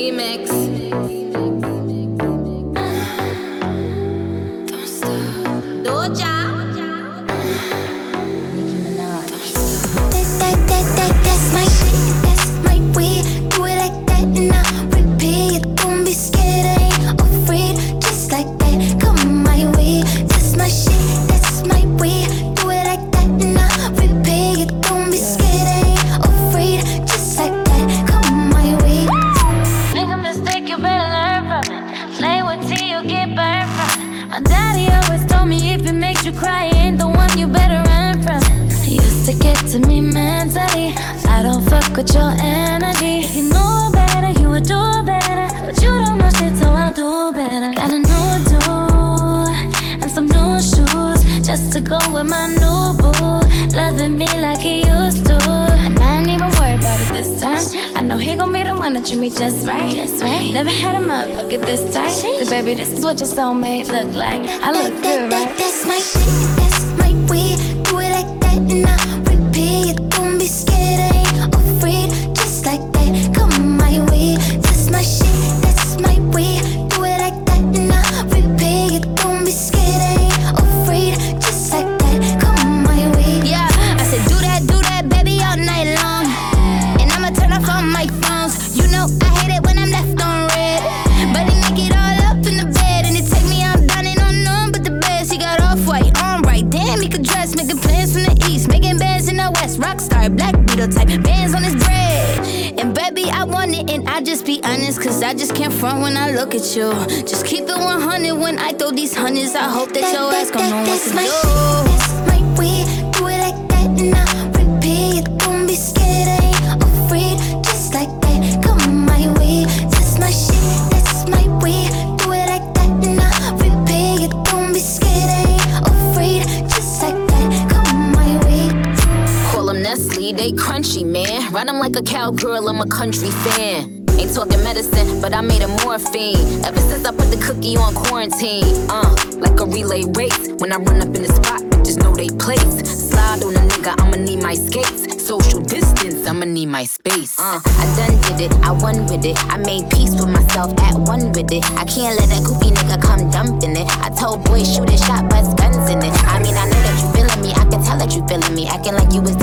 remix. Don't stop. Doja. That's my shit, that's my way. Do it like that and I repeat. Don't be scared, I ain't afraid. Just like that, come my way. That's my shit, that's my way. Do it like that and I repeat. Don't be scared, I ain't afraid. Just like that, come my way. Make a mistake, you better learn from it. Play with tea, you'll get burned from it. My daddy always told me if it makes you cry, ain't the one you better run from it. He used to get to me mentally. I don't fuck with your energy. If you know better, you would do better. But you don't know shit, so I'll do better. Got a new dude and some new shoes just to go with my new boo. Loving me like he used to, and I ain't even worried about it this time. I know he gon' be the one that treat me just right. Never had him up, look at this tight. Cause baby, this is what your soulmate look like. I look good, right? That's my shit, that's my way. Do it like that and I repeat. Don't be scared, I ain't afraid. Just like that, come my way. That's my shit, that's my way. Do it like that and I repeat. Don't be scared, I ain't afraid. Just like that, come my way. Yeah, I said do that, baby, all night long. And I'ma turn off all my phones. You know I hate it when I'm left on red. But he make it all up in the bed. And it take me out dining on none but the best. He got off-white, on right. Damn, he could dress, making plans from the east. Making bands in the west. Rockstar, Black Beetle type, bands on his bread. And baby, I want it and I just be honest. Cause I just can't front when I look at you. Just keep it 100 when I throw these hundreds. I hope that your ass gon' know what to my do. shit, that's my way. Do it like that and I repeat. Don't be scared, I ain't afraid. Just like that, come my way. That's my shit, that's my way. Do it like that and I repeat. Don't be scared, I ain't afraid. Just like that, come my way. Call them Nestle, they crunchy, man. Run them like a cowgirl, I'm a country fan. Ain't talking medicine, but I made a morphine. Ever since I put the cookie on quarantine. Like a relay race. When I run up in the spot, bitches know they place. Slide on a nigga, I'ma need my skates. Social distance, I'ma need my space. I done did it, I won with it. I made peace with myself, at one with it. I can't let that goofy nigga come dumping it. I told boys shoot a shot, bust guns in it. I mean, I know that you feeling me, I can tell that you feeling me. Acting like you was